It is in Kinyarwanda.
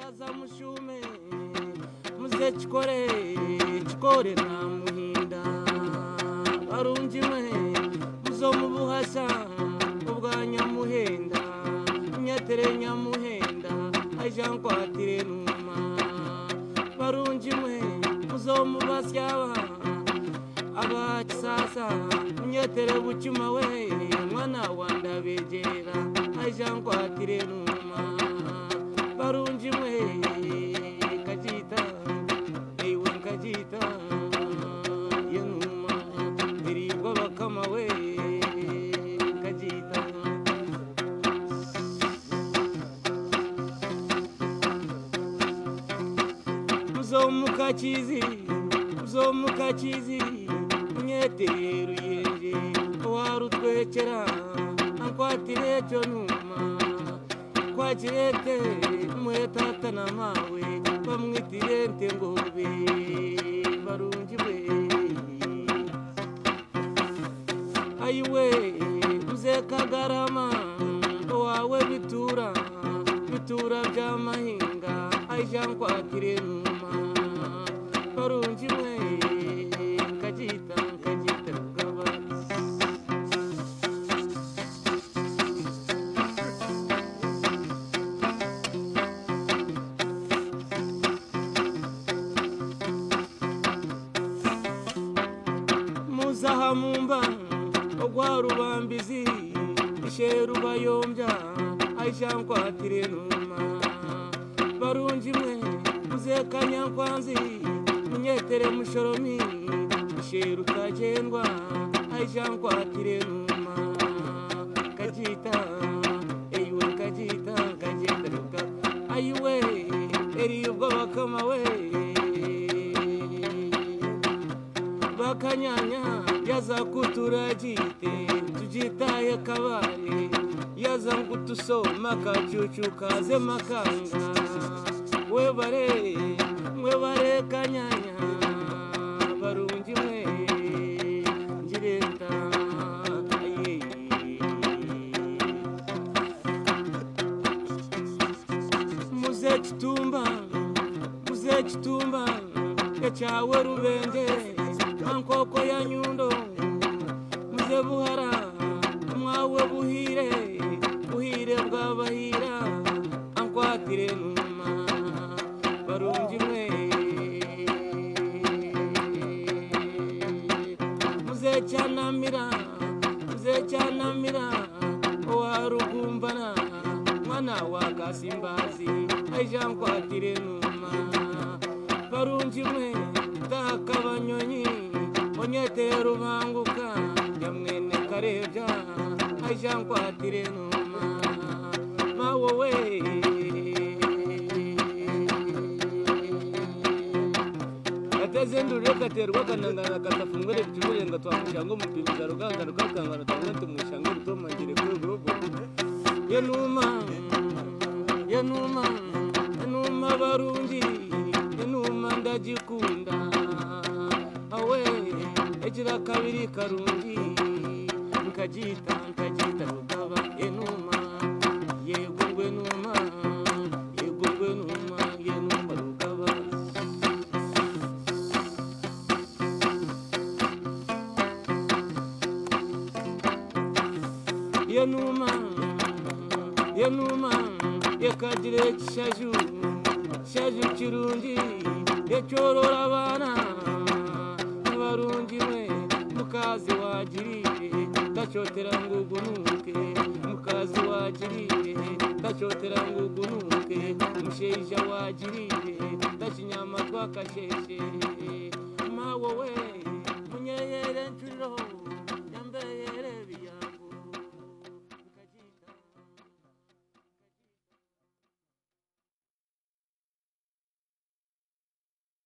yaza mushume muze chikore na muhinda barungi mwe muzo mubuhasha ubwa nyamuhenda nyatere nyamuhenda aja nkwatire numa barungi mwe muzo mubasyaba abakisasa nyatere bucyuma we mwana wanda begera aja nkwatire numa barungi mwe kajita ewe kajita yenuma irigwa bakama we kajita muzomukachizi nyeteru yenje warutwekera ankwatire cyo numa kwakirete mwetata na mawe bamwitire ntengobe barungi we ayiwe uze kagarama wawe bitura by'amahinga aja nkwatire numa barungi we kajita rugaba muzahamumba ogwa rubambizi isheru bayombya aja nkwatire numa barungi mwe muze kanyankwanzi munyetere mushoromi isheru kagendwa aja nkwatire numa kajita eyiwe kajita ruga ayiwe eribwa bakama we bakanyanya yaza kuturagite tujitaye kabare yaza ngutusoma kacucu kaze makanga mwebare kanyanya barungi mwe njireta muze chitumba echawe rubenge ankoko ya nyundo muze buhara mwawe buhire bwabahira ankwatire numa barungi mwe muze cyanamira warugumbana mwana wa kasimbazi aja nkwatire numa barungi mwe takabanyonyi onyete rubanguka yamwene karebya aja nkwatire numa mawo we atazendure katerwa kanangana katafungure bicuburenga twamushango mupimiza ruganga rukakangana tamwe mushango rutomangire kuri grupo yenuma barungi yenuma ndagikunda awe ejira kabiri karungi nkajita rugaba yenuma yegongwe numa rugaba yenuma yekagire kishaju kirungi yecyorora abana barungi mwe mukazi wagirire ndacotera ngugunuke mukazi wagirire ndacotera ngugunuke musheija wagirire ndakinyama twakasheshe mawo we munyeyere ncuriro